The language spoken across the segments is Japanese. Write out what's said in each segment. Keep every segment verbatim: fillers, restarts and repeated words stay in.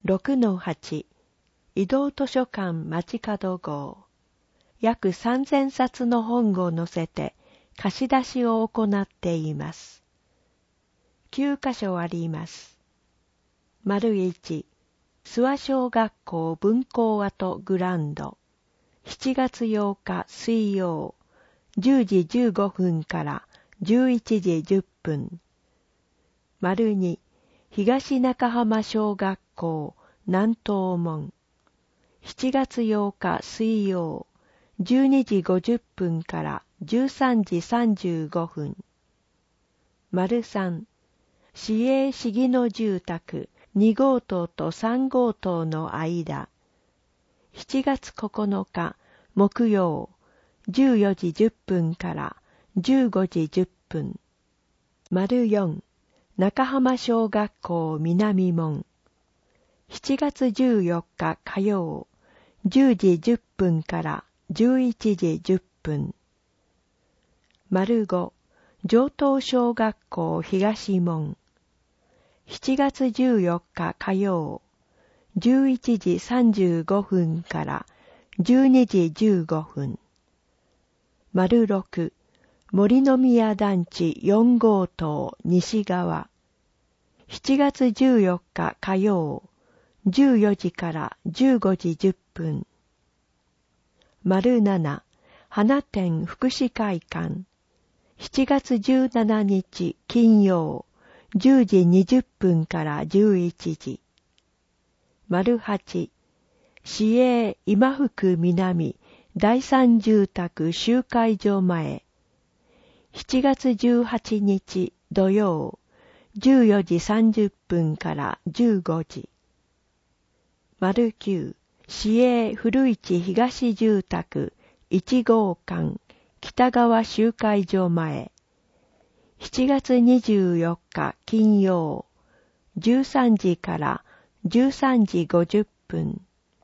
ろくのはち 移動図書館街角号、約さんぜんさつの本を載せて貸し出しを行っています。きゅうかしょあります。丸いち、諏訪小学校分校跡グランド、しちがつようか水曜、じゅうじじゅうごふんからじゅういちじじゅっぷん。丸に、東中浜小学校南東門、しちがつようか水曜、じゅうにじごじゅっぷんからじゅうさんじさんじゅうごふん。丸さん、市営市の住宅にごうとうとさんごうとうの間、しちがつここのか木曜、じゅうよじじゅっぷんからじゅうごじじゅっぷん。丸よん、中浜小学校南門、しちがつじゅうよっか火曜、じゅうじじゅっぷんからじゅういちじじゅっぷん。丸ご、城東小学校東門、しちがつじゅうよっか火曜、じゅういちじさんじゅうごふんからじゅうにじじゅうごふん。丸ろく、森の宮団地よんごうとう西側、しちがつじゅうよっか火曜、じゅうよじからじゅうごじじゅっぷん。丸なな、花店福祉会館、しちがつじゅうしちにち金曜、じゅうじにじゅっぷんからじゅういちじ。丸はち、市営今福南第三住宅集会所前、しちがつじゅうはちにち土曜、じゅうよじさんじゅっぷんからじゅうごじ。丸きゅう、市営古市東住宅いちごうかん北川集会所前、しちがつにじゅうよっか金曜、じゅうさんじからじゅうさんじごじゅっぷん。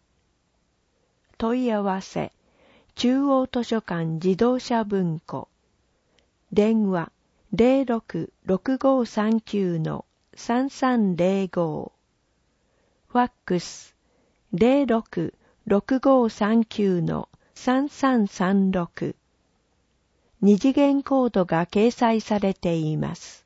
問い合わせ、中央図書館自動車文庫。電話 ゼロろく ろくごさんきゅう さんさんゼロご。ファックス ゼロろく ろくごさんきゅう さんさんさんろく。二次元コードが掲載されています。